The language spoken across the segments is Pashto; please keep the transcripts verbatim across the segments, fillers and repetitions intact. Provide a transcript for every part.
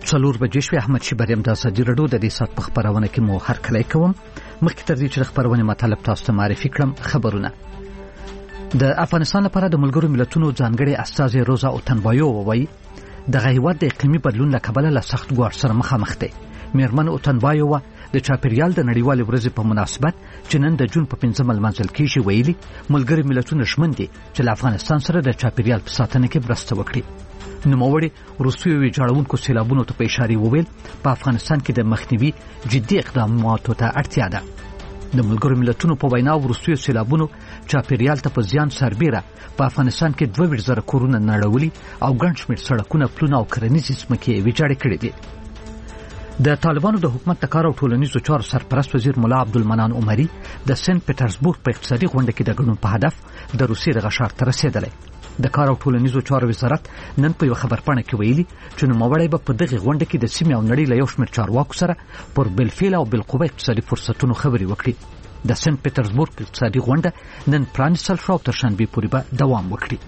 څلور بجې شوې. احمد شیبر یم د ازادي راډیو د دې ساعت په خپرونه کې مو هرکلی کوم. مخکې تر دې چې د خپرونې مطلب تاسو ته معرفي کړم، خبرونه. د افغانستان لپاره د ملګرو ملتونو ځانګړي استازی روزا اوتنبایو ووایي دغه هیواد د اقلیمي بدلون له کبله له سخت ګواښ سره مخامخ دی. میرمن اوتنبایو د چاپیریال د نړیوالې ورځې په مناسبت چې نن د جون په پنځمه لمانځل کېږي ویلي ملګري ملتونه ژمن دي چې له افغانستان سره د چاپیریال په ساتنه کې مرسته وکړي. نوموړي وروستیو ویجاړونکو سیلابونو ته په اشاره وویل په افغانستان کې د مخنیوي جدي اقداماتو ته اړتیا ده. د ملګرو ملتونو په وینا وروستیو سیلابونو چاپیریال ته په زیان سربیره په افغانستان کې دوه ویشت زره کورونه نړولي او ګڼ شمېر سړکونه، پلونه او کرنیزې ځمکې ویجاړې کړې دي. د طالبانو د حکومت د کار او ټولنیزو چارو سرپرست وزیر ملا عبدالمنان عمري د سنت پټرزبورګ په اقتصادي غونډه کې د ګډون په هدف د روسیې د غشار ته رسېدلی. د کار او ټولنیزو چارو وزارت نن په یو خبرپاڼه کې ویلي چې نوموړی به په دغه غونډه کې د سیمې او نړۍ له یو شمېر چارواکو سره پر بالفعل او بالقوه اقتصادي فرصتونو خبرې وکړي. د سنت پټرزبورګ اقتصادي غونډه نن پرانیستل شوه او تر شنبې پورې به دوام وکړي.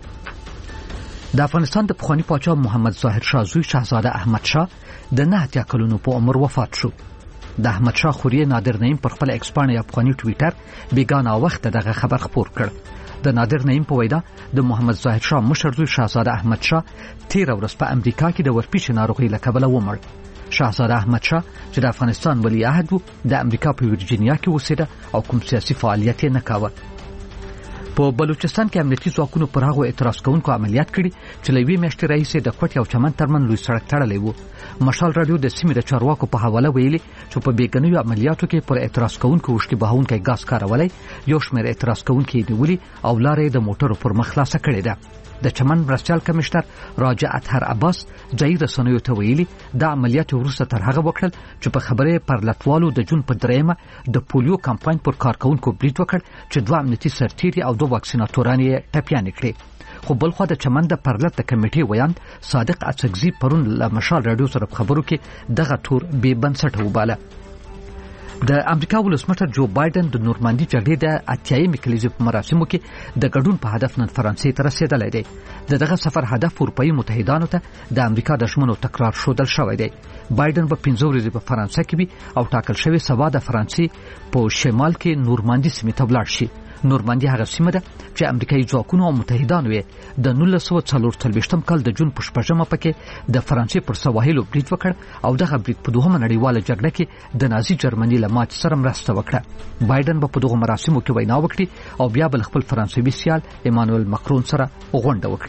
د افغانستان د پخواني پاچا محمد ظاهر شاه زوی شهزاده احمد شاه د نه اتیا کلونو په عمر وفات شو. د احمد شاه خوریه نادر نعیم پر خپل ایکس پاڼه یا افغاني ټویټر بیګانه وخت دغه خبر خپور کړ. د نادر نعیم په وینا د محمد ظاهر شاه مشر زوی شهزاده احمد شاه تیر ورځ په امریکا کې د ورپیچ ناروغۍ له کبله ومړ. شهزاده احمد شاه چې د افغانستان ولی عهد و د امریکا په ورجینیا کې اوسېده او کوم سیاسي فعالیت یې نه کاوه. په بلوچستان کې امنیتي ځواکونو پر هغو اعتراض کوونکو عملیات کړي چې له یوې میاشتې راهیسې د کوټې او چمن ترمن لوی سړک تړلی و. مشال راډیو د سیمې د چارواکو په حواله ویلي چې په بیګنیو عملیاتو کې پر اعتراض کوونکو وشکې بهونکی ګاز کارولی، یو شمېر اعتراض کوونکي یې نیولي او لاره یې د موټرو پر مخ خلاصه کړې ده. د چمن مرستیال کمشنر راجع اطهر عباس ځایي رسنیو ته ویلي دا عملیات وروسته تر هغه وکړل چې په خبرې پر لټوالو د جون په دریمه د پولیو کمپاین پر کارکونکو برید وکړ چې دوه امنیتي سرتیري او دوه واکسیناتوران یې ټپیانې کړې. خو بلخوا د چمن د پرلط د کمیټې ویاند صادق اڅکزي پرون له مشال راډیو سره په خبرو کې دغه تور بې بنسټه وباله. د امریکا ولسمشر جو بایدن د نورماندي جګړې د اتیایمې کلیزې په مراسمو کې د ګډون په هدف نن فرانسې ته رسېدلی دی. د دغه سفر هدف اروپایي متحدانو ته د امریکا د ژمنو تکرار ښودل شوی دی. بایدن به پنځه ورځې په فرانسه کې وي او ټاکل شوې سبا د فرانسې په شمال کې نورماندي سیمې ته ولاړ شي. نورماندي هغه سیمه ده چې امریکایي ځواکونو او متحدانو یې د نولس سوه څلور څلوېښتم کال د جون په شپږمه پکې د فرانسې پر سواحلو برید وکړ او دغه برید په دوهمه نړیواله جګړه کې د نازي جرمني له ماتې سره مرسته وکړه. بایدن به په دغو مراسمو کې وینا وکړي او بیا به خپل فرانسوي سیال ایمانوئل ماکرون سره غونډه وکړي.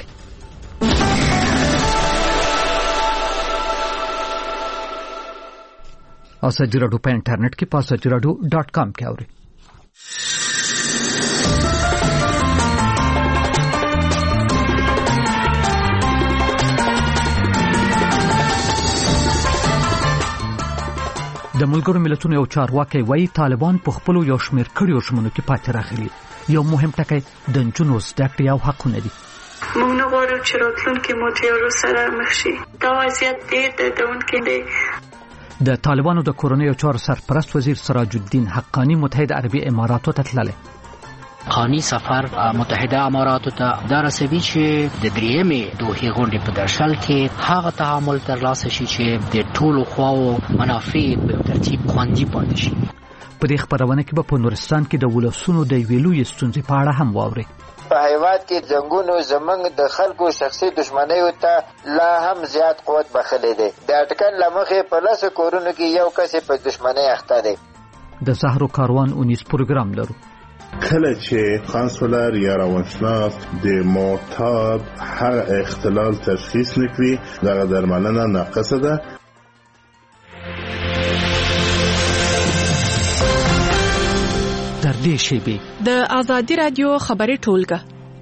ازادي راډیو په انټرنیټ کې په ازادي راډیو ډاټ کام کې اورئ. د ملګرو ملتونو یو چارواکی وایي طالبان په خپلو یو شمېر کړیو ژمنو کې پاتې راغلي. یو مهم ټکی د نجونو زده کړې او حقونه دي. موږ نه غواړو چې راتلونکي مو تیارو سره مخ شي. دا وضعیت ډېر دردونکی دی. د طالبانو د کورنیو چارو سرپرست وزیر سراج الدین حقانی متحده عربي اماراتو ته تللی. خانی سفر متحده اماراتو ته دا رسوي چې د دریمې دوحې غونډې په درشل کې هغه تعامل ترلاسه شي چې د ټولو خواو منافع په ترتیب خوندي پاتې شي. په دې خبرونه کې به په نورستان کې د ولسونو د ویلو ستونزې په اړه هم واوري. په هیواد کې جنگونو زمنګ د خلکو شخصي دښمنیو ته لا هم زیات قوت بخښلی دی. د اټکل له مخې په لسو کورونو کې یو کس په دښمنۍ اخته دی. د زهرو کاروان اونیز پروګرام لرو. کله چې کانسولر یا روانشناس د معتاد هر اختلال تشخیص نکړي دغه درملنه ناقصه ده. در دې شیبې د ازادي راډیو خبري ټولګه.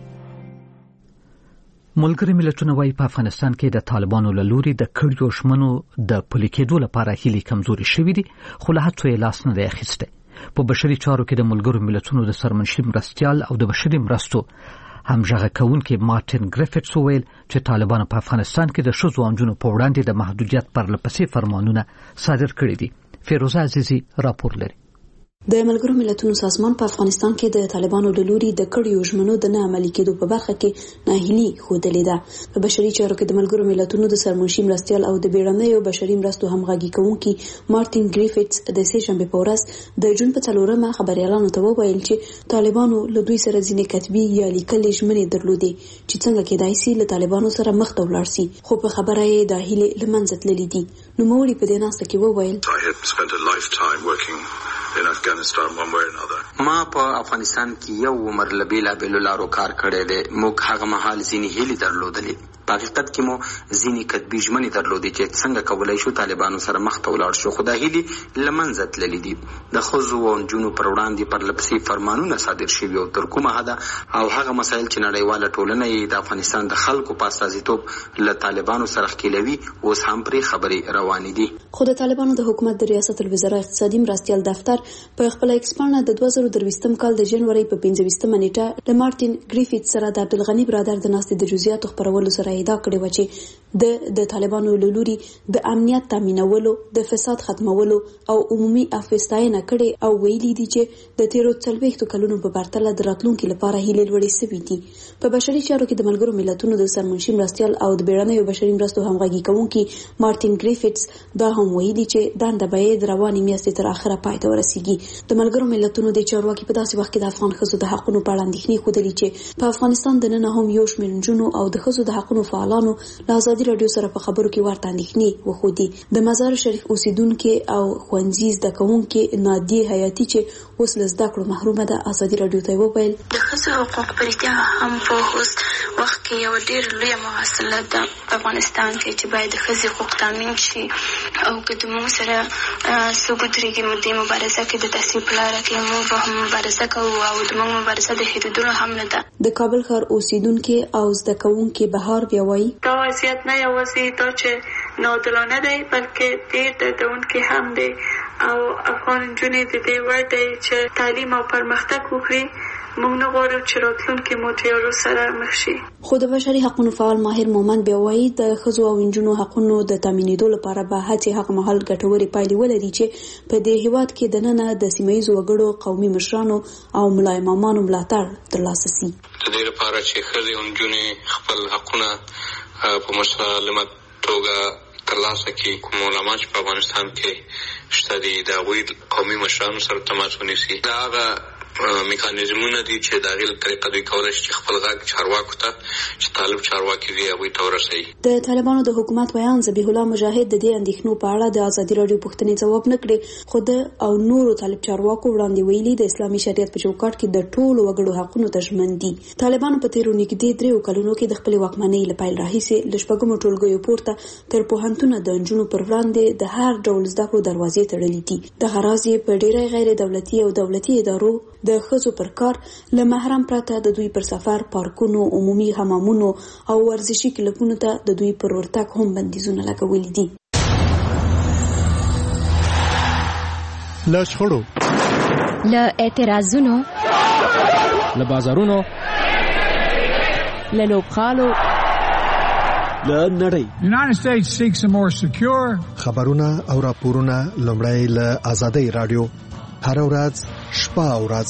ملګري ملتونه وايي په افغانستان کې د طالبانو له لوري د کړیو ژمنو د پلي کېدو لپاره هیلې کمزوري شوې دي، خو له هڅو یې لاس نه دی اخیستی. په بشري چارو کې د ملګرو ملتونو د سرمنشي مرستیال او د بشري مرستو همغږی کوونکی مارټین ګریفټس وویل چې طالبانو په افغانستان کې د ښځو او نجونو په وړاندې د محدودیت پرلهپسې فرمانونه صادر کړي دي. فیروزه عزیزي راپور لري. د ملګرو ملتونو سازمان په افغانستان کې د طالبانو د لوري د کړیو ژمنو د نه عملي کېدو په برخه کې ناهیلي ښودلې ده. په بشري چارو کې د ملګرو ملتونو د سرمنشي مرستیال او د بیړنیو بشري مرستو همغږي کوونکي مارټین ګریفټس د سې شنبې په ورځ د جون په څلورمه خبريالانو ته وویل چې طالبانو له دوی سره ځینې کتبي یا لیکلي ژمنې درلودې چې څنګه کېدای شي له طالبانو سره مخ ته ولاړ شي، خو په خبره یې د هیلې له منځه تللې دي. نو موري په دې ناسته کې وویل in Afghanistan one way or another. ما په افغانستان کې یو عمر لبیلا بیل لارو کار کړی دی. موږ هغه مهال ځینې هیلې درلودلې. په حقیقت کې مو ځینې کتبي ژمنې درلودې چې څنګه کولای شو طالبانو سره مخ ته ولاړ شو، خو دا هیلې له منځه تللې دي. د ښځو او نجونو پر وړاندې پرلپسې فرمانونه صادر شوي او تر کومه حده او هغه مسایل چې نړیواله ټولنه یې د افغانستان د خلکو په استازیتوب له طالبانو سره ښکېلوي اوس هم پرې خبرې روانې دي. خو د طالبانو د حکومت د ریاست الوزرا اقتصادي مرستیال دفتر په خپل ایکسپانه د دوه زره درویشتم کال د جنوري په پنځه ویشتمه نیټه د مارټین ګریفټس سره د عبدالغنی برادر د ناستې د جزئیاتو خبرولو سره ادعا کړې و چې د د طالبانو له لوري د امنیت تامینولو، د فساد ختمولو او عمومي افستاینه کړي او ویلي دي چې د تیرو څلوېښتو کلونو په پرتله د راتلونکي لپاره هیلې لوړې شوې دي. په بشري چارو کې د ملګرو ملتونو د سرمنشي مرستیال او د بیړنیو بشري مرستو همغږي کوونکي مارټین ګریفټس دا هم ویلي چې دنده به د روانې میاشتې تر اخره پای ته ورسیږي. د ملګرو ملتونو د چارواکي په داسې وخت کې د افغان ښځو د حقونو په اړه اندېښنې ښودلې چې په افغانستان دننه هم یو شمېر نجونو او د ښځو د حقونو فعالانو له ازادي راډیو سره په خبرو کې ورته اندېښنې وښودې. د مزار شریف اوسیدونکو او ښوونځي زده کوونکي نادیه حیاتي چې اوس له زده کړو محرومه ده ازادي راډیو ته وویل د ښځو حقوق په رښتیا هم په اوس وخت کې یو ډېر لویه مسله ده په افغانستان کې چې باید د ښځې حقوق تامین شي او که د موږ سره څوک ودرېږي موږ د مبارزه کې د تحصیل په لاره کې موږ هم مبارزه کوو او د موږ مبارزه د هېرېدلو هم نه ده. د کابل ښار اوسیدونکي او زده کوونکي بهار بیا وایي دا وضعیت نه یوازې دا چې ناعادلانه دی بلکې ډېر دردونکی هم دی او افغان نجونې د دې وړ دی چې تعلیم او پرمختګ وکړي. موږ نه غواړو چې راتلونکي مو تیارو سره مخ شي. خو د بشري حقونو فعال ماهر مومن بیا وایي د ښځو او نجونو حقونو د تامینېدو لپاره به هڅې هغه مهال ګټورې پایلې ولري چې په دې هېواد کې دننه د سیمه ییزو وګړو، قومي مشرانو او ملا امامانو ملاتړ ترلاسه شي. د دې لپاره چې ښځې او نجونې خپل حقونه په مسلمه توګه ترلاسه کړي، کوم علما چې په افغانستان کې شته دي د هغوی قومي مشرانو سره تماس ونیسي. دا هغه میکانیزمونه دي چې د هغې له طریقه دوی کولی شي چې خپل غږ چارواکو ته چې طالب چارواکي وي هغوی ته ورسوي. د طالبانو د حکومت ویان ذبیح الله مجاهد د دې اندېښنو په اړه د ازادي راډیو پوښتنې ځواب نه کړې، خو د او نورو طالب چارواکو وړاندې ویلي د اسلامي شریعت په چوکاټ کې د ټولو وګړو حقونو ته ژمن دي. طالبانو په تیرو نږدې دریو کلونو کې د خپلې واکمنۍ له پیل راهیسې له شپږمو ټولګیو پورته تر پوهنتونه د نجونو پر وړاندې د هر ډول زده کړو دروازې تړلې دي. دغه راز یې په ډېری غیر دولتي او دولتي ادارو د ښځو پر کار له محرم پرته د دوی پر سفر، پارکونو، عمومي حمامونو او ورزشي کلبونو ته د دوی پر ورتګ هم بندیزونه لګولي دي. له شخړو، له اعتراضونو، له بازارونو، له لوبخالو، له نړۍ United States seeks a more secure خبرونه او راپورونه لومړی له آزادۍ راډیو هر ورځ شپه او ورځ.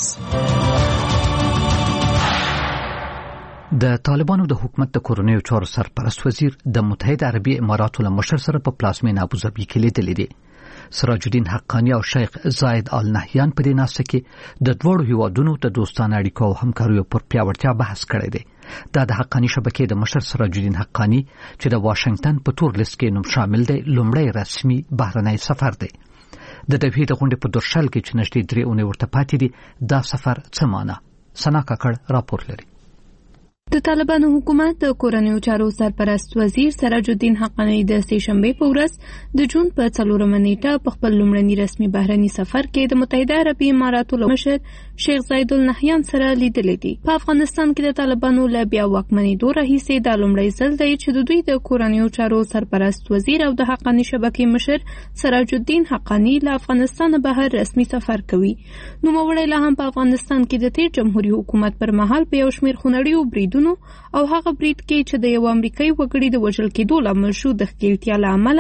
د طالبانو د حکومت د کورنیو چارو سرپرست وزیر د متحده عربي اماراتو له مشر سره په پلازمینه ابوظبي کې لیدلې دي. سراج الدین حقانی او شیخ زاید آل نهیان په دې ناسته کې د دوړو هیوادونو د دوستانه اړیکو او همکاریو پر پیاوړتیا بحث کړی دی. دا د حقانی شبکې د مشر سراج الدین حقانی چې د واشنگټن په تور لیست کې نوم شامل دی لومړی رسمي بهرنی سفر دی. د دوی د غونډې په درشل کې چې نږدې درې اونۍ ورته پاتې دي دا سفر څه معنا؟ سنا کاکړ راپور لري. د طالبانو حکومت د کورنیو چارو سرپرست وزیر سراج الدین حقانی د سې شنبې په ورځ د جون په څلورمه نیټه په خپل لومړني رسمي بهرني سفر کې د متحده عربي اماراتو له مشر شیخ زاید آل نهیان سره لیدلې دي. په افغانستان کې د طالبانو له بیا واکمنېدو راهیسې دا لومړی ځل دی چې د دوی د کورنیو چارو سرپرست وزیر او د حقانی شبکې مشر سراج الدین حقانی له افغانستان بهر رسمي سفر کوي. نوموړی لا هم په افغانستان کې د تیر جمهوریت حکومت پر مهال په یو شمېر خونړیو بریدونو او هغه برید کې چې د یو امریکایي وګړي د وژل کېدو لامل شو د ښکېلتیا له امله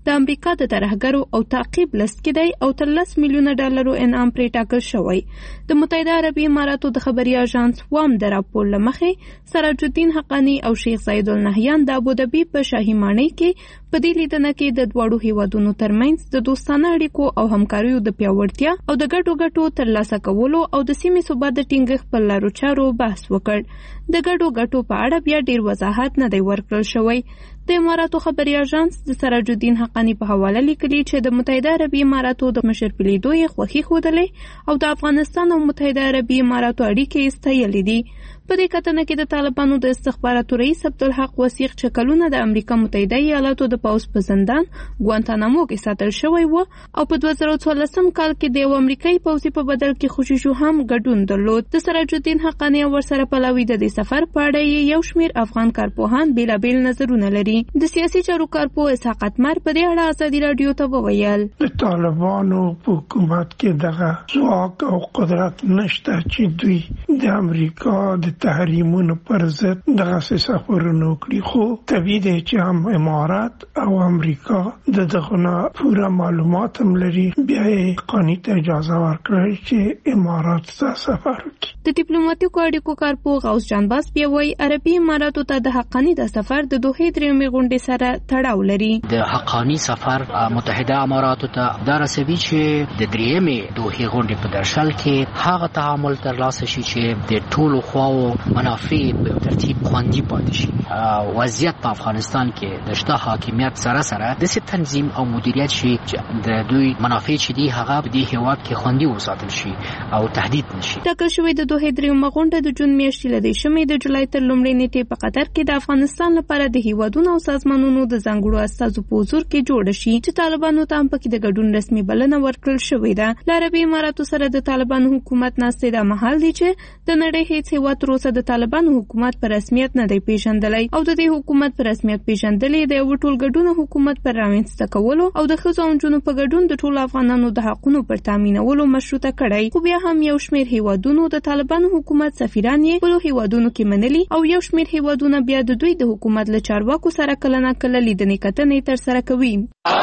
د امریکا د ترهګرو او تعقیب لست کې دی او تر لس میلیونه ډالرو انعام پرې ټاکل شوی. د متحده عربي اماراتو د خبري اژانس وام د راپور له مخې سراج الدین حقانی او شیخ زاید النهیان د ابوظبي په شاهي ماڼۍ کې په دې لیدنه کې د دواړو هیوادونو ترمنځ د دوستانه اړیکو او همکاریو د پیاوړتیا او د ګډو ګټو ترلاسه کولو او د سیمې ثبات د ټینګښت پر لارو چارو بحث وکړ. د ګډو ګټو په اړه بیا ډیر وضاحت نه دی ورکړل شوی. د اماراتو خبري اژانس د سراج الدین حقانی په حواله لیکلي چې د متحده عربي اماراتو د مشر په لیدو یې خوښي ښودلې او د افغانستان او متحده عربي اماراتو اړیکې یې ستایلې دي. په دې کتنه کې د طالبانو د استخباراتو رئیس عبدالحق وثیق چې کلونه د امریکا متحده ایالاتو د پوځ په زندان ګوانتانامو کې ساتل شوی و او په دوه زره څوارلسم کال کې د یو امریکایي پوځي په بدل کې خوشیشو هم ګډون درلود. د سراج الدین حقانی ورسره پلاوي د دې سفر په اړه یو شمیر افغان کارپوهان بیلابیل نظرونه لري. د سیاسي چارو کارپوه اسحاق اتمر په دې اړه ازادي راډیو ته وویل د طالبانو په حکومت کې دغه ځواک او قدرت نشته چې دوی د امریکا د تحریمونو پر ضد دغه سفرونه وکړي، خو طبیعي دی چې هم امارات او امریکا د دغه پوره معلومات هم لري، بیا یې قانوني اجازه ورکړي چې امارات ته سفر وکړي. د ډیپلوماټیکو اړیکو کارپوه غوث جانباز بیا وایي عربي اماراتو ته د حقانی د سفر د دوحې درېیمې غونډې سره تړاو لري. د حقانی سفر متحده اماراتو ته دا رسوي چې د درېیمې دوحې غونډې په درشل کې هغه تعامل ترلاسه شي چې د ټولو خواو منافع په ترتیب خوندي پاتې شي. وضعیت په افغانستان کې د شته حاکمیت سره سره د سي تنظیم او مدیریت شي چې د دوی منافع چې دي هغه په دې هیواد کې خوندي وساتل شي او تهدید نشي. ټاکل شوی د دوحې درېیمه غونډه د جون میاشتې له دېرشمې د جولای تر لومړۍ نیټې په قطر کې د افغانستان لپاره د هیوادونو او سازمانونو د ځانګړو استازو په حضور کې جوړ شي چې طالبانو ته هم پکې د ګډون رسمي بلنه ورکړل شوې ده. له عربي اماراتو سره د طالبانو حکومت ناستې دا مهال دی چې د نړۍ هیڅ هیواد تر اوسه د طالبانو حکومت په رسمیت نه دی پیژندلی او د دې حکومت په رسمیت پیژندل د یو ټولګډون حکومت پر رامنځته کولو او د ښځو او نجونو په ګډون د ټولو افغانانو د حقونو پر تامینولو مشروطه کړی. خو بیا هم یو شمېر هیوادونو د طالبانو حکومت سفیران یې په هیوادونو کې منلي او یو شمېر هیوادونه بیا د دوی د حکومت له چارواکو سره کله نه کله لیدنې کتنې ترسره کوي.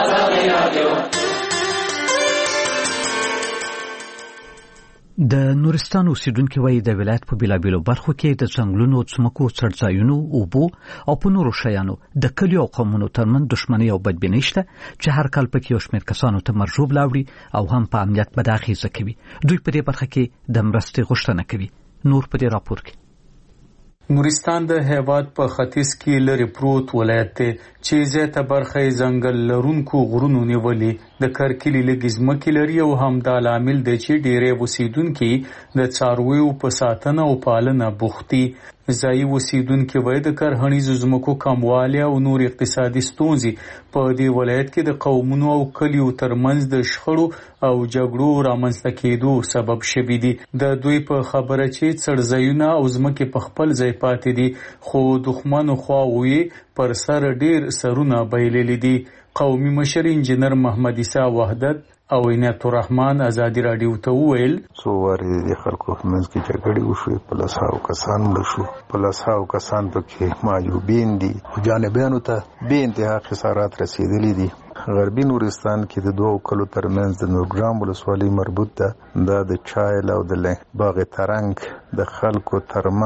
د نورستان اوسیدونکو وایي د ولایت په بیلابیلو برخو کې د ځنګلونو، ځمکو، څړځایونو، اوبو او په نورو شیانو د کلیو او قومونو ترمنځ دښمنۍ او بدبینۍ شته چې هر کال پکې یو شمېر کسانو ته مرژوب لاوړي او هم په امنیت بده اغېزه کوي. دوی په دې برخه کې د مرستې غوښتنه کوي. نور په دې راپور کې نورستان د هیواد په ختیځ کې لري پروت ولایت دی چې زیاته برخه یې ځنګل لرونکو غرونو نیولې د کرکلي لږې ځمکې لري او همدا لامل دی چې ډېری اوسیدونکي د څارویو په ساتنه او پالنه بوخت دي. ځایي اوسیدونکي وایي د کرهڼیزو ځمکو کموالی او نور اقتصادي ستونزې په دې ولایت کې د قومونو او کلیو ترمنځ د شخړو او جګړو رامنځته کېدو سبب شوي دي. د دوی په خبره چې څړځایونه او ځمکې په خپل ځای پاتې دي خو دښمنو خواوو یې پر سر ډېر سرونه بایللي دي. قومي مشر انجینر محمد عیسی وحدت او عنایت الرحمن ازادي راډیو ته وویل څو وارې د خلکو منځ کې جګړې وشوې، په لسهاو کسان مړه شو، په لسهاو کسان پکې معیوبین دي، جانبیانو ته بې انتها خسارات رسېدلي دي. غربي نورستان کې د دوو کلو ترمنځ د نورګرام ولسوالۍ مربوط ده. دا د چایل او د باغ ترنګ د خلکو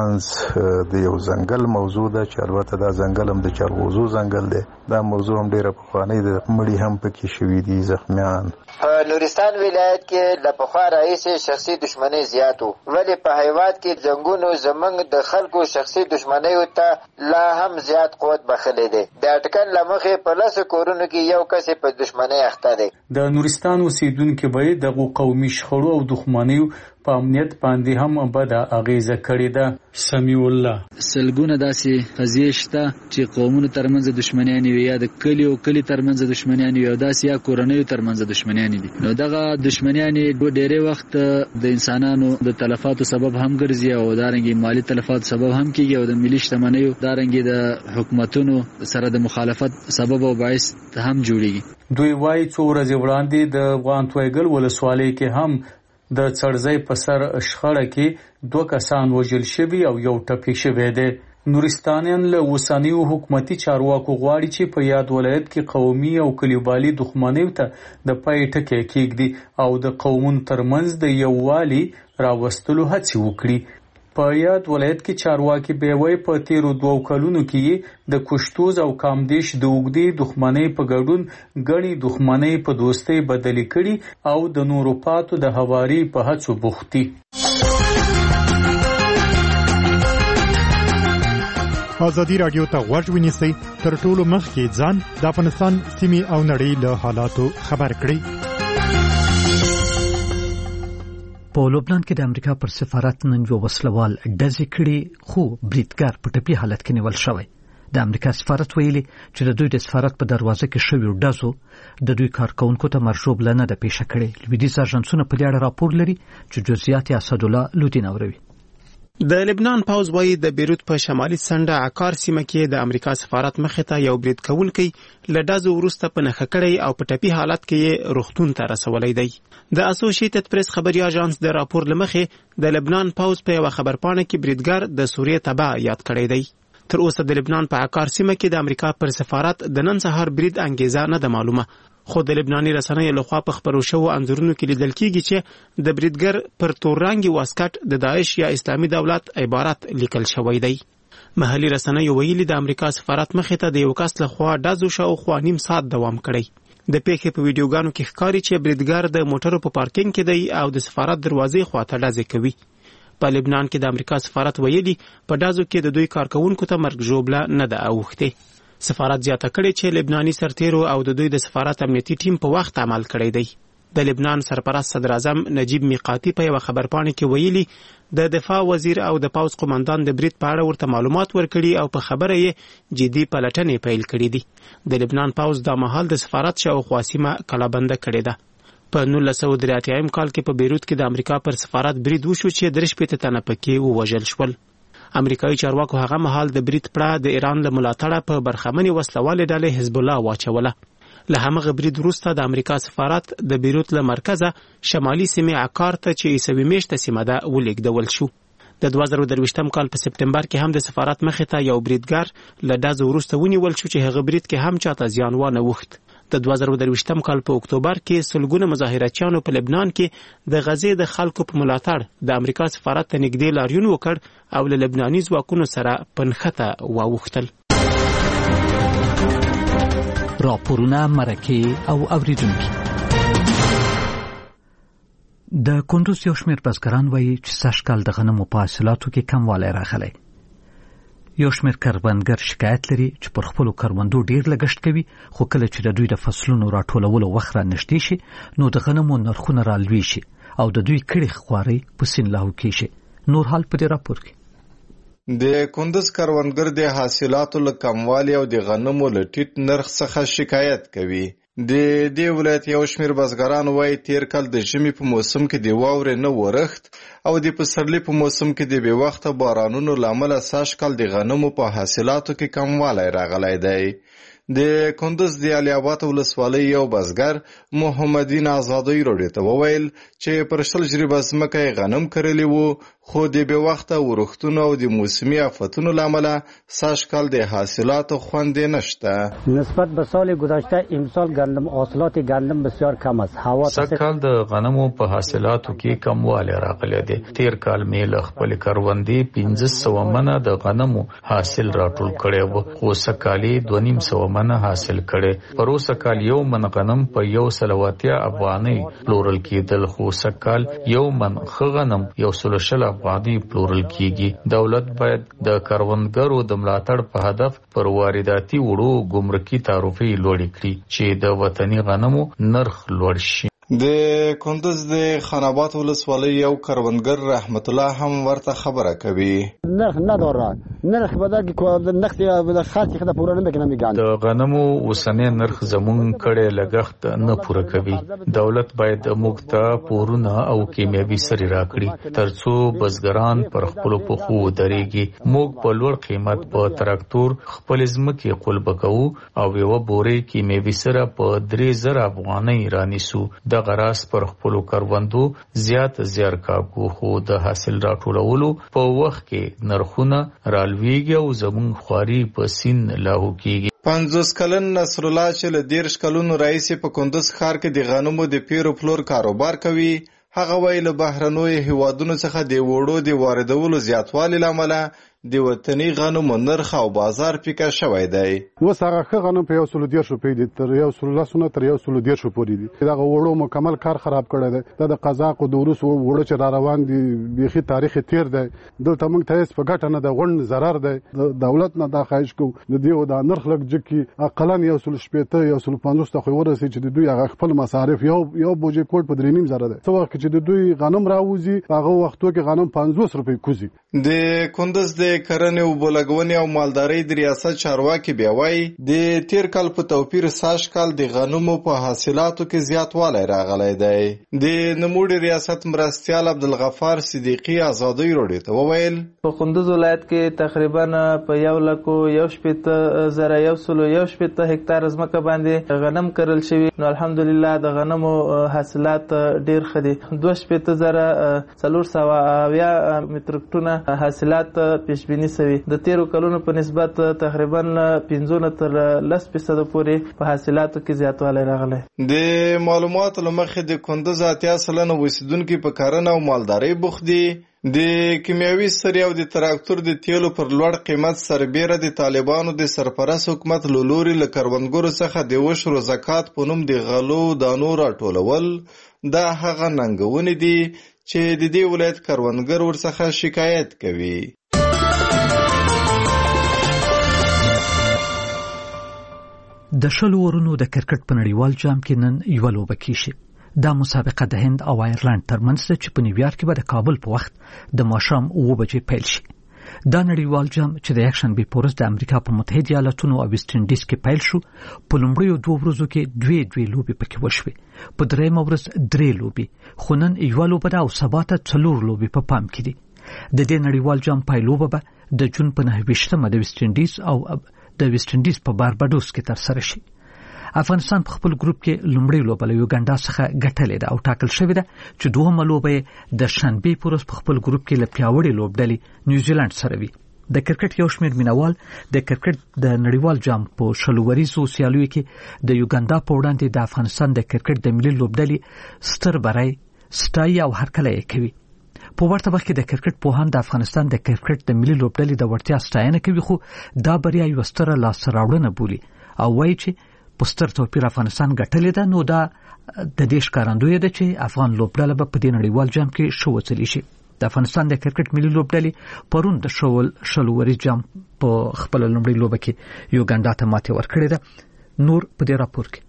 ترمنځ د یو ځنګل موضوع ده چې البته دا ځنګل هم د چلغوزو ځنګل دی. دا موضوع هم ډېره پخوانۍ ده، مړي هم پکې شوي دي، زخمیان. په نورستان ولایت کې له پخوا راهیسې شخصي دښمنۍ زیات وو، ولې په هیواد کې جنګونو زموږ د خلکو شخصي دښمنیو ته لا هم زیات قوت بخښلی دی. د اټکل له مخې په لسو کورونو کې یو کس په دښمنۍ اخته دی. د نورستان اوسیدونکي به دغه قومي شخړو او دښمنیو په امنیت باندې هم بده اغیزه کړې ده. سمیع الله سلګونه داسې قضیې شته چې قومونو ترمنځ دښمنیان وي یا د کلی او کلی ترمنځ دښمنیان وي او داسې یا کورنیو ترمنځ دښمنیان دي. نو دغه دښمنیان ډېری وخت د انسانانو د تلفاتو سبب هم ګرځي او دارنګي مالی تلفاتو سبب هم کیږي او د ملي شتمنیو دارنګي د حکومتونو سره د مخالفت سبب او باعث هم جوړیږي. دوی وايي څو ورځې وړاندې د افغان تویګل ولسوالۍ کې هم د څړځای په سر شخړه کې دوه کسان وژل شوي او یو ټپي شوی دی. نورستانیان له اوسنیو حکومتي چارواکو غواړي چې په یاد ولایت کې قومي او کلیوالي دښمنیو ته د پای ټکی کېږدي او د قومونو ترمنځ د یووالي راوستلو هڅې وکړي. په یاد ولایت کې چارواکي بیوی په تیرو دوو کلونو کې د کشتوز او کامدیش د اوږدې دښمنۍ په ګډون ګڼې دښمنۍ په دوستۍ بدلې کړي او د نورو پاتو د هواري په هڅو بوخت دي. ازادي راډیو ته غوږ ونیسئ، تر ټولو مخکې ځان د افغانستان سیمې او نړۍ له حالاتو خبر کړئ. په لبنان کې د امریکا پر سفارت نن یو وسلوال ډزې کړي، خو بریدګر په ټپي حالت کې نیول شوی. د امریکا سفارت ویلي چې د دوی د سفارت په دروازه کې شویو ډزو د دوی کارکونکو ته مرجوب نه ده پیښه کړې. لویدیځ اژانسونه په دې اړه راپور لري چې جزئیات یې اسدالله لودین اوروي. د لبنان پوځ وايي د بیروت په شمالي سنډه عکار سیمه کې د امریکا سفارت مخې ته یو برید کوونکی له ډزو وروسته په نښه کړی او په ټپي حالت کې یې روغتون ته رسولی دی. د اسوسییټډ پریس خبري اژانس د راپور له مخې د لبنان پوځ په یوه خبرپاڼه کې بریدګر د سوریې تبع یاد کړی دی. تر اوسه د لبنان په عکار سیمه کې د امریکا پر سفارت د نن سهار برید انګیزه نه ده معلومه، خو د لبناني رسنیو لخوا په خبرو شوو انځورونو کې لیدل کېږي چې د بریدګر پر تور رنګي واسکټ د داعش یا اسلامي دولت عبارت لیکل شوی دی. محلي رسنیو ویلي د امریکا سفارت مخې ته د یو کس لخوا ډزو شاوخوا نیم ساعت دوام کړی. د پیښې په ویډیوګانو کې ښکاري چې بریدګر د موټرو په پارکینګ کې دی او د سفارت دروازې خواته ډزې کوي. په لبنان کې د امریکا سفارت ویلي په ډزو کې د دوی کارکونکو ته مرګ ژوبله نه ده اوښتې. سفارت زیاته کړې چې لبناني سرتیرو او د دوی د سفارت امنیتي ټیم په وخت عمل کړی دی. د لبنان سرپرست صدر اعظم نجیب میقاتي په یوه خبرپاڼه کې ویلي د دفاع وزیر او د پوځ قومندان د برید په اړه ورته معلومات ورکړي او په خبره یې جدي پلټنې پیل کړي دي. د لبنان پوځ دا مهال د سفارت شاوخوا سیمه کلابنده کړې ده. په نولس سوه درې اتیایم کال کې په بیروت کې د امریکا پر سفارت برید وشو چې درې شپېته تنه پکې ووژل شول. امریکایي چارواکو هغه مهال د برید پړه د ایران له ملاتړه په برخمنې وسلوالې ډلې حزب الله واچوله. له همغه برید وروسته د امریکا سفارت د بیروت له مرکزه شمالي سیمې عکار ته چې عیسوي میشته سیمه ده ولېږدول شو. د دوه زره درویشتم کال په سپټمبر کې هم د سفارت مخې ته یو بریدګر له ډزو وروسته ونیول شو چې هغه برید کې هم چاته زیان وانه وښت. د دوه زره درویشتم کال په اکتوبر کې سلګونه مظاهراتچیانو په لبنان کې د غزې د خلکو په ملاتړ د امریکا سفارت ته نږدې لاریون وکړ او له لبناني ځواکونو سره په نښته واوښتل. راپورونه، مرکې او اوریدونکي. د کندوز یو شمېر بزګران وایي چې سږ کال د غنمو په حاصلاتو کې کموالی راغلی. یو شمېر کروندګر شکایت لري چې پر خپلو کروندو ډیر لګښت کوي، خو کله چې د دوی د فصلونو راټولولو وخت را نږدې شي نو د غنمو نرخونه رالوي شي او د دوی کړې خوارۍ په سین لاهو کېږي. نور حال په دې راپور کې. د کندوز کروندګر د حاصلاتو له کموالي او د غنمو له ټیټ نرخ څخه شکایت کوي. د دې ولایت یو شمېر بزګران وایي تیر کال د ژمي په موسم کې د واورې نه ورښت او د پسرلي په موسم کې د بې وخته بارانونو له امله سږ کال د غنمو په حاصلاتو کې کموالی راغلی دی. د کندوز د علي اباد ولسوالۍ یو بزګر محمدین آزادۍ راډیو ته وویل چې پر شل جریبه ځمکه یې غنم کرلی وو، خو د بې وخته ورښتونو او د موسمي آفتونو له امله سږ کال د حاصلاتو خوندې نشته. نسبت به سال گذشته امسال گندم حاصلات گندم بسیار کم است. هوا سږ کال د غنمو په حاصلاتو کې کموالی راغلی دی. تیر کال مې له خپلې کروندې پنځه سوه منه د غنمو حاصل راټول کړی و، خو سږ کال یې دوه نیم سوه منه حاصل کړي. پروسه کال یو من غنم په یو سل او اتیا افغانۍ پلورل کېدل، خو سږ کال یو من ښه غنم یو سل شل افغانۍ پلورل کېږي. دولت باید د کروندګرو د ملاتړ په هدف پر وارداتي وړو ګمرکي تعرفې لوړې کړي چې د وطني غنمو نرخ لوړ شي. د کندوز د خان آباد ولسوالۍ یو کروندګر رحمت الله هم ورته خبره کوي. نرخ نداره، نرخ به د نقد د خاطی خدای پوره نه کنه میګان. د غنمو اوسنی نرخ زمون کړي لګښت نه پوره کوي. دولت باید موږ ته پورونه او کیمیاوي سری راکړي ترڅو بزګران پر خپل پخو درېږي. موږ په لوړ قیمت په تراکتور خپل ځمکې قلب کوو او یو بورې کیمیاوي سره په درې زره افغانۍ رانیسو. د غراس پر خپل کروندو زیات زیار کاږو، خو د حاصل راټولولو په وخت کې نرخونه رالویږي او زموږ خواري په سین لاهو کیږي. پنځوس کلن نصر الله چې له دیرش کلونو راهیسې په کندوز ښار کې د غنمو د پیرو پلور کاروبار کوي، هغه وایي له بهرنیو هیوادونو څخه د وړو د واردولو زیاتوالي له امله د وطني غنمو نرخ او بازار پیکه شوی دی. اوس هغه ښه غنم په یو سلو دېرش روپۍ دي، تر یو سلو لسو نه تر یو سلو دېرشو پورې دي. دغه وړو مکمل کار خراب کړی دی. دا د قزاقو د وروس وړو چې را روان دي بیخي تاریخ تیر دی. دلته موږ ته هېڅ په ګټه نه ده، غونډ ضرر دی. د دولت نه دا خواهش کوو د دې دا نرخ لږ جګ کړي، اقلا یو سلو شپېته یو سلو پنځوس ته خو ورسوي چې د دوی هغه خپل مصارف یو یو بوجې کوټ په درې نیم زره دی. څه وخت چې د دوی غنم راوځي هغه وختو کې غنم پنځوس روپۍ کوزي. د کندوز د کرنې او لګونې او مالدارۍ د ریاست چارواکي بیا وایي د تیر کال په توپیر ساش کال د غنمو په حاصلاتو کې زیاتوالی راغلی دی. د نوموړي ریاست مرستیال عبدالغفار صدیقي ازادۍ راډیو ته وویل په کندوز ولایت کې تقریبا په یو لکو یو شپېته زره یو سلو یو شپېته هکتار ځمکه باندې غنم کرل شوي. نو الحمدلله د غنمو حاصلات ډیر ښه دي. دوه شپېته زره څلور سوه اویا متریک ټونه حاصلات پیشبیني شوي. د تیرو کلونو په نسبت تقریبا پنځه نه تر لس فیصده پورې په حاصلاتو کې زیاتوالی راغلی. د معلوماتو له مخې د کندوز اتیا سلنه اوسېدونکي په کرنه او مالدارۍ بوخت دي. د کیمیاوي سرې او د تراکتور د تیلو پر لوړ قیمت سربیره د طالبانو د سرپرست حکومت له لوري له کروندګرو څخه د وشرو زکات په نوم د غلو دانو راټولول دا هغه ننګونې دي چې د دې ولایت کروندګر ورڅخه شکایت کوي. د شلو ورونو د کرکټ په نړیوال جام کې نن یوه لوبه کیږي. دا مسابقه د هند او آیرلند ترمنځ ده چې په نیویارک کې به د کابل په وخت د ماښام اوه بجې پیل شي. دا نړیوال جام چې د یکشنبې په ورځ د امریکا په متحده ایالاتونو او ویسټ انډیز کې پیل شو، په لومړیو دوه ورځو کې دوې دوې لوبې پکې وشوې. په درېیمه ورځ درې لوبې، خو نن یوه لوبه ده او سبا ته څلور لوبې په پام کې دي. د دې نړیوال جام پایلوبه به د جون په نهه ویشتمه د ویسټ انډیز او د ویسټ انډیز په بارباډوس کې ترسره شي. افغانستان په خپل ګروپ کې لومړی لوبه له یوګانډا څخه ګټلې ده او ټاکل شوې ده چې دوهمه لوبه یې د شنبې په ورځ په خپل ګروپ کې له پیاوړې لوبډلې نیوزیلند سره وي. د کرکټ یو شمېر مینوال د کرکټ د نړیوال جام په شلو ورځو سیالیو کې د یوګانډا په وړاندې د افغانستان د کرکټ د ملي لوبډلې ستر بری ستایي او هرکلی یې کوي. په ورته وخت کې د کرکټ پوهان د افغانستان د کرکټ د ملي لوبډلې د وړتیا ستاینه کوي، خو دا بریا یوه ستره لاسته راوړنه بولي او وایي چې په ستر توپیر افغانستان ګټلې ده. نو دا د دې ښکارندوی ده چې افغان لوبډله به په دې نړیوال جام کې ښه وځلې شي. د افغانستان د کرکټ ملي لوبډلې پرون د شلو ورځې جام په خپل لومړۍ لوبه کې یوګانډا ته ماتې ورکړې ده. نور په دې راپور کې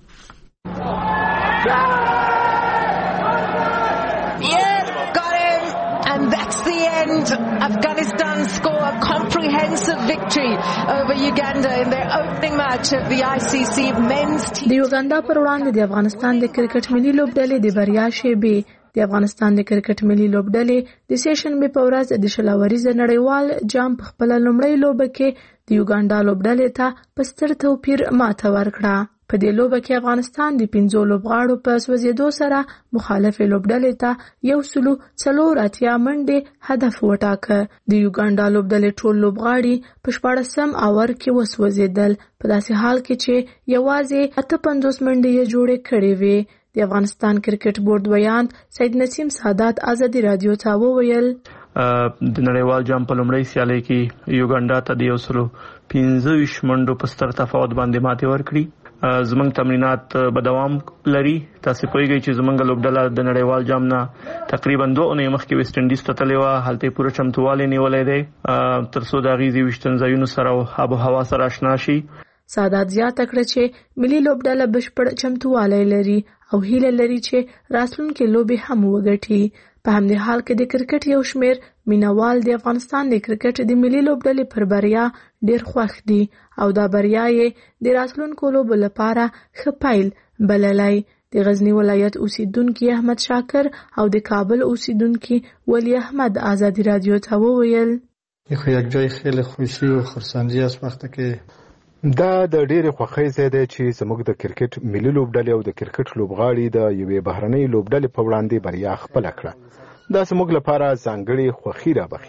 Afghanistan score a comprehensive victory over Uganda in their opening match of the I C C men's team. د یوګاندا پر وړاندې د افغانستان د کرکټ ملي لوبډلې د بریا شیبې. د افغانستان د کرکټ ملي لوبډلې د سیشنبې په ورځ د شلوريزه نړیوال جام په خپل لومړی لوبه کې د یوګاندا لوبډلې ته په ستر توپیر ماته ورکړه. په دې لوبه کې افغانستان د پنځو لوبغاړو په سوځېدو سره مخالف لوبډلې ته یو سلو څلور اتیا منډې هدف وټاکه. د یوګانډا لوبډلې ټول لوبغاړي په شپاړسم اور کې وسوځېدل، په داسې حال کې چې یوازې اته پنځوس منډې یې جوړې کړې وې. د افغانستان کرکټ بورډ ویاند سید نسیم سادات ازادي رادیو ته وویل د نړیوال جام په لومړۍ سیالۍ کې یوګانډا ته د یو سلو پنځه ویشت منډو په ستر تفاوت باندې ماتې ورکړي. زمونږ تمرینات به دوام لري. تاسو پوهیږئ چې زمونږ لوبډله د نړیوال جام نه تقریبا دوه اونۍ مخکې ویسټ انډیز ته تللې وه، هلته یې پوره چمتووالی نیولی دی تر څو د هغې ځینو ځایونو سره او آب و هوا سره اشنا شي. سادات زیاته کړه چې ملي لوبډله بشپړ چمتووالی لري او هیله لري چې راتلونکې لوبې هم وګټي. په همدې حال کې د کرکټ یو شمېر مینوال د افغانستان د کرکټ د ملي لوبډلې پر بریا ډېر خوښ دي او دا بریا یې د راتلونکو لوبو لپاره ښه پیل بللی. د غزنی ولایت اوسیدونکي احمد شاکر او د کابل اوسیدونکي ولی احمد آزادی رادیو ته وویل خو یک جای خیلی خوشی و خرسندی است وقتی که دا د ډېرې خوښۍ ځای دی چې زموږ د کرکټ ملي لوبډلې او د کرکټ لوبغاړي د یوې بهرنۍ لوبډلې په وړاندې بریا خپله کړه. دا زموږ لپاره ځانګړې خوښي رابخي.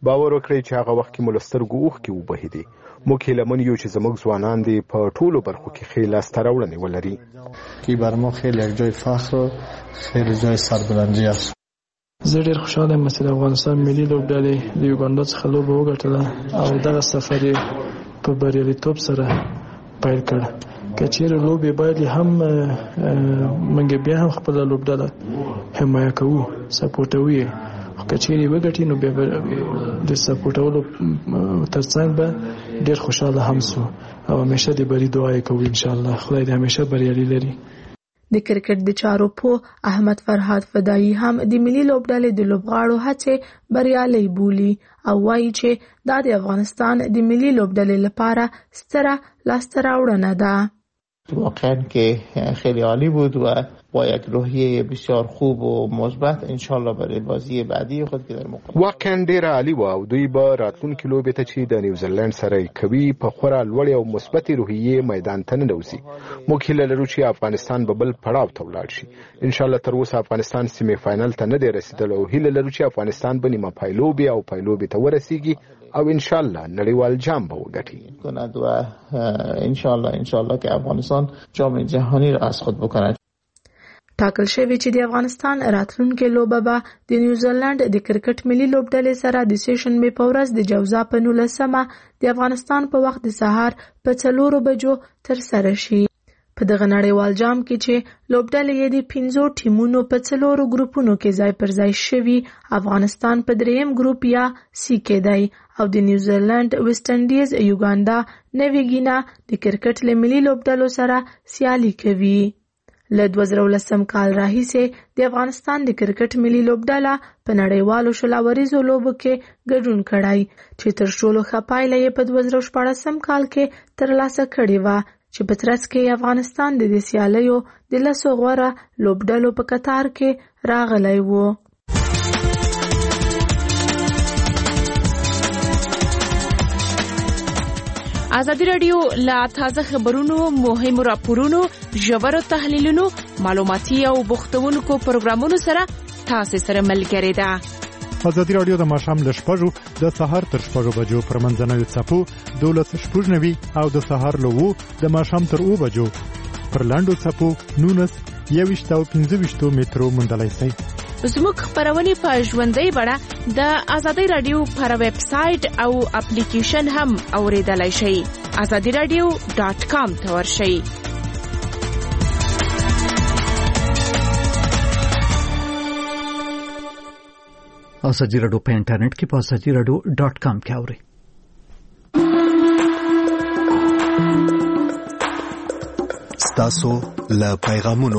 باور وکړئ چې هغه وخت کې ملسترګو اوښکې وبهېدې. موږ هیلهمن یو چې زموږ ځوانان دې په ټولو برخو کې ښې لاسته راوړنې ولري. که بر ما خیلی یک جای فخر و خیلی جای سربلندی است. زه ډېر خوشحاله یم چې د افغانستان ملي لوبډلې د یوګانډا څخه لوبه وګټله او دغه سفر یې په بریالیتوب سره پیل کړ. که چیرې لوبې باید هم موږ بیا هم خپله لوبډله حمایه کوو، سپورټوو یې، خو که چیرې وګټي نو بیا د سپورټولو ترڅنګ به ډېر خوشحاله هم سو او همیشه د بری دعا یې کوو. انشاءالله خدای دې همیشه بریالي لري. د کرکټ د چارو پوه احمد فرهاد فدایي هم د ملي لوبډلې د لوبغاړو هڅې بریالۍ بولي او وایي چې دا د افغانستان د ملي لوبډلې لپاره ستره لاسته راوړنه ده. واقعا که خیلی عالی بود و با یک روحیه بسیار خوب و مثبت انشالله برای بازی بعدی خود که در مقابل واقعا ډیر عالی و او دوی به راتلونکي لوبې ته چې د نیوزیلند سره کوي په خورا لوړ او مثبت روحیه میدان ته ننوځي. موږ هیله لرو چې افغانستان به بل پړاو ته ولاړ شي. انشالله تر اوسه افغانستان سیمه فائنل ته نه دی رسیدلی او هیله لرو چې افغانستان به نیمه پایلوبې او پایلوبې ته ورسیږي او انشالله نړیوال جام به وګټي کند و انشالله انشالله که افغانستان جام جهانی را از خود بکند. ټاکل شوی چې د افغانستان راتلونکې لوبه به د نیوزیلند د کرکټ ملي لوبډلې سره د سیشنبې په ورځ د جوزا په نولسمه د افغانستان په وخت د سهار په څلورو بجو ترسره شي. په دغه نړیوال جام کې چې لوبډلې د پنځو ټیمونو په څلورو ګروپونو کې ځای پر ځای شوي، افغانستان په دریم ګروپ یا سی کې دی او د نیوزیلند، ویسټ انډیز، یوګانډا، نوې ګینا د کرکټ له ملي لوبډلو سره سیالي کوي. له دوه زره ولسم کال راهیسې د افغانستان د کرکټ ملي لوبډله په نړیوالو شلاوریزو لوبو کې ګډون کړی چې تر ټولو ښه پایله یې په دوه زره شپاړسم کال کې ترلاسه کړې وه چې په ترڅ کې افغانستان د دې سیالیو د لسو غوره لوبډلو په کتار کې راغلی و. ازادي رادیو لا تازه خبرونو، مهمو راپورونو، ژورو تحلیلونو، معلوماتي او بوختونکو پروګرامونو سره تاسو سره ملګری ده. ازادي رادیو د ماښام له شپږو د سهار تر شپږو بجو پر منځنوي څپو دولس شپږ نوي او د سهار له وو د ماښام تر اوه بجو پر لاندو څپو نونس یویشت او پنځه ویشتو مترو موندلی شئ. زموږ خبرونه په ژوندۍ بڼه د ازادي رادیو پر ویب سټ او اپلیکیشن هم اوریدلای شئ. ازادي رادیو ډاټ کام ته ورشئ. ازادي رادیو په انټرنیټ کې په ازادي رادیو ډاټ کام کې اورئ. ستاسو له پیغامونو.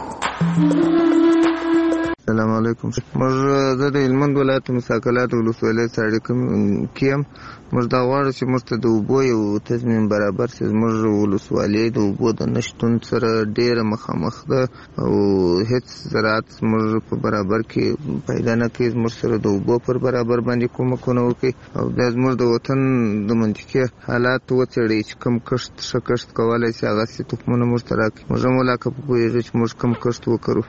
السلام علیکم. موږ د هلمند ولایت مساکلات ولسوالۍ سړی کیم موږ دا غواړو چې موږ ته د اوبو یو تضمین برابر شي. زموږ ولسوالۍ د اوبو د نشتون سره ډېره مخامخ ده او هیڅ زراعت زموږ په برابر کې پیدا نه کوي. زموږ سره د اوبو پر برابر باندې کومکونه وکړي او دا زموږ د وطن د منطقي حالات وڅېړي چې کوم کښت ښه کښت کولی شي هغسې تخمونه موږ ته راکړي. موږ هم ولاکه پوهېږو چې موږ کوم کښت وکړو.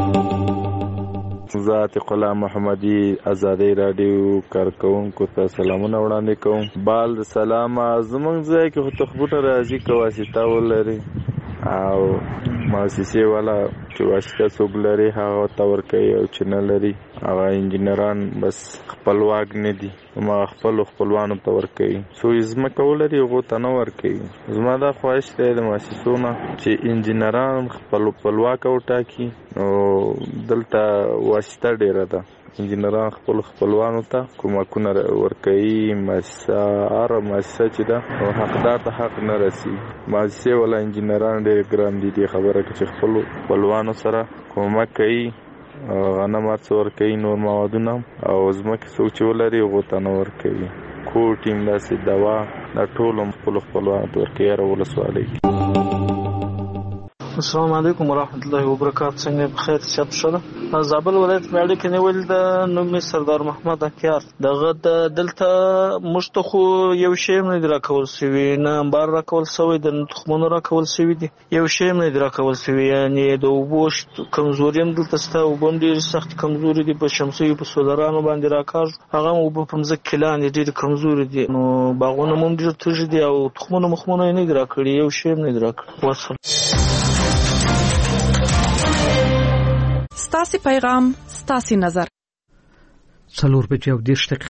زه عتیق الله محمدي ازادي رادیو کارکونکو ته سلامونه وړاندې کوم. بال د سلامه زمونږ ځای کې خو تخبوټه راځي که واسطه ولري او مؤسسې والا چې واسطه څوک لري هغه ته ورکوي او چې نه لري هغه انجینران بس خپلواک نه دي ما خپلو خپلوانو ته ورکوي. څو یې ځمکه ولري هغو ته نه ورکوي. زما دا خواهش دی د مؤسسو نه چې انجینران خپل خپلواکه وټاکي. نو دلته واسطه ډېره ده. انجینران خپل خپلوانو ته کومکونه ورکوي. مؤسسه هره مؤسسه چې ده حقدار ته حق نه رسي. مؤسسې والا انجینران ډېر ګران دي دې خبره کې چې خپلو خپلوانو سره کومک کوي. غنم هر څه ورکوي نور موادونه او ځمکې څوک چې ولري هغو ته نه ورکوي. کور ټیم داسې دوا دا ټول خپلو خپلوانو ته ورکوي هره ولسوالۍ کې. السلام علیکم ورحمت الله وبرکاتہ. څنګه بخیر صحت ښه؟ زابل ولایت په کې نیول د نوم سردار محمد اکیار دغه دلته موږ ته خو یو شی نه دی راکول شوی، نه انبار راکول شوی، د تخمونو راکول شوی دی، یو شی نه دی راکول شوی. یعنی د اوبو کمزوري هم دلته شته، اوبه هم ډېرې سخت کمزوري دي، په شمسیو په سولرانو باندې راکاږو، هغه هم اوبه په مځکه کې لاندې ډېرې کمزوري دي، نو باغونه هم ډېر تږي دي او تخمونه مخمونه یې نه دي راکړي، یو شی هم نه دی راکړی. وصل. ستاسې پیغام ستاسې نظر. څلور بجې او دېرش دقیقې